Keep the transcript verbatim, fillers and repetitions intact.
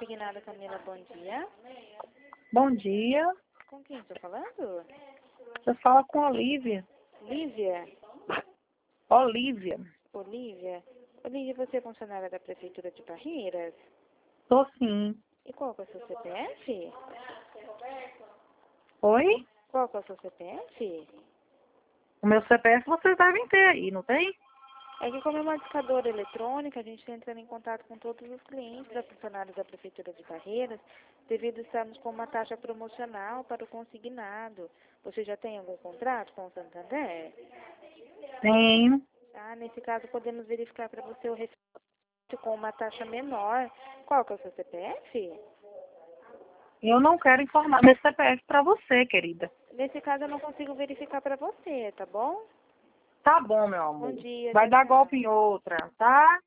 Consignada Camila, bom dia. Bom dia. Com quem estou falando? Você fala com Olívia. Lívia? Olívia. Olívia? Olívia, você é funcionária da Prefeitura de Barreiras? Tô sim. E qual que é o seu C P F? Oi? Qual que é o seu C P F? O meu C P F vocês devem ter aí, não tem? É que como é uma discadora eletrônica, a gente está entrando em contato com todos os clientes da funcionários da Prefeitura de Barreiras, devido a estarmos com uma taxa promocional para o consignado. Você já tem algum contrato com o Santander? Tenho. Ah, nesse caso podemos verificar para você o receito com uma taxa menor. Qual que é o seu C P F? Eu não quero informar meu C P F pra você, querida. Nesse caso eu não consigo verificar para você, tá bom? Tá bom, meu amor. Bom dia, Vai tchau, dar tchau. golpe em outra, tá?